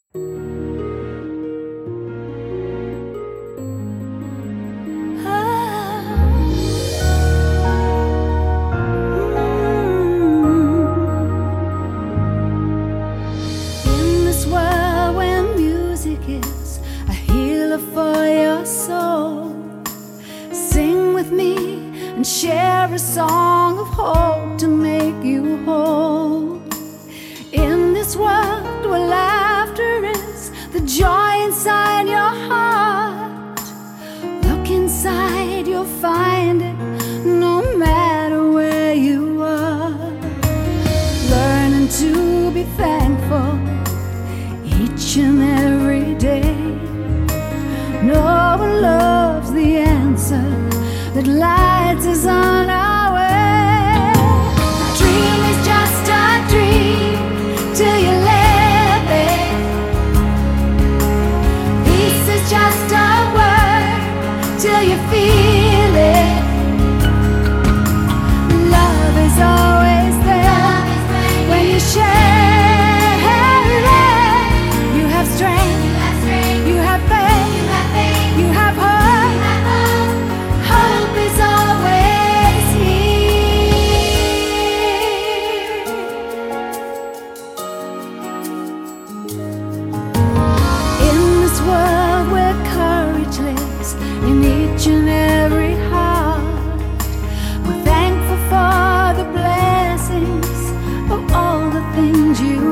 In this world where music is a healer for your soul, sing with me and share a song of hope to make you whole. In this world where laughter is the joy inside your heart, look inside, you'll find it no matter where you are. Learning to be thankful each and every day. No one loves the answer that lights us on our way. Dream is just a dream till you live it. Peace is just a word till you feel it. Love is always there when you share it. You have strength, you have faith, you have hope. Hope is always here. In this world where courage lives in each and every heart, we're thankful for the blessings of all the things you